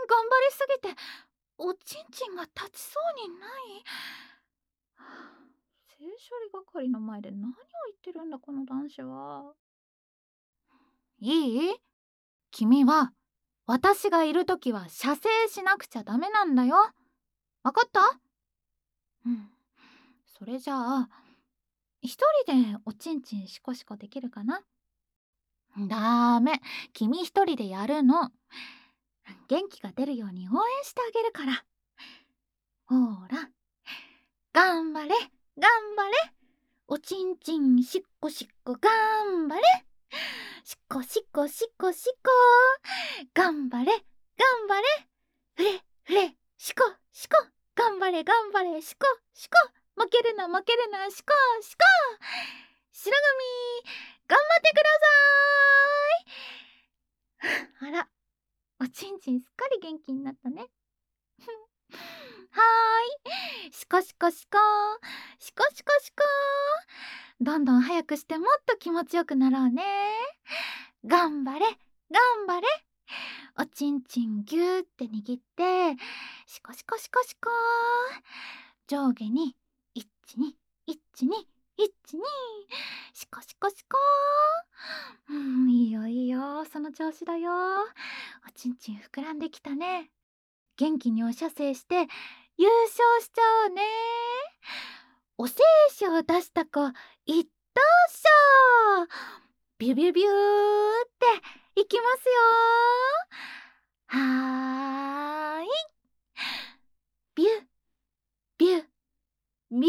頑張りすぎておちんちんが立ちそうにない。性処理係の前で何を言ってるんだこの男子は。いい？君は私がいるときは射精しなくちゃダメなんだよ。わかった？うん。それじゃあ一人でおちんちんシコシコできるかな？ダメ。君一人でやるの。元気が出るように応援してあげるから。ほら、頑張れ、頑張れ。おちんちんしっこしっこ頑張れ。しっこしっこしっこしっこ。頑張れ、頑張れ。ふれふれ、しこしこ。頑張れ頑張れ、しこしこ。負けるな負けるな、しこしこ。白組、頑張ってください。あら、おちんちんすっかり元気になったね。はーい、シコシコシコシコシコシコ。どんどん早くしてもっと気持ちよくなろうね。頑張れ頑張れ。おちんちんぎゅーって握ってシコシコシコシコ。上下に1212シコシコシコ。いいよいいよ、その調子だよ。おちんちん膨らんできたね。元気にお射精して優勝しちゃおうね。お精子を出した子一等賞。ビュビュビューっていきますよ。はーい。ビュビュビュー。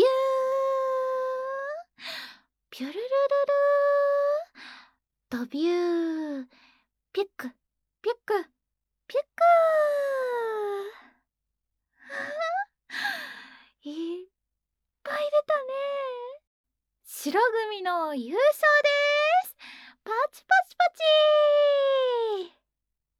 ピュルルルルー。ドビュー。ピュックピュックピュックー。いっぱい出たね。白組の優勝です。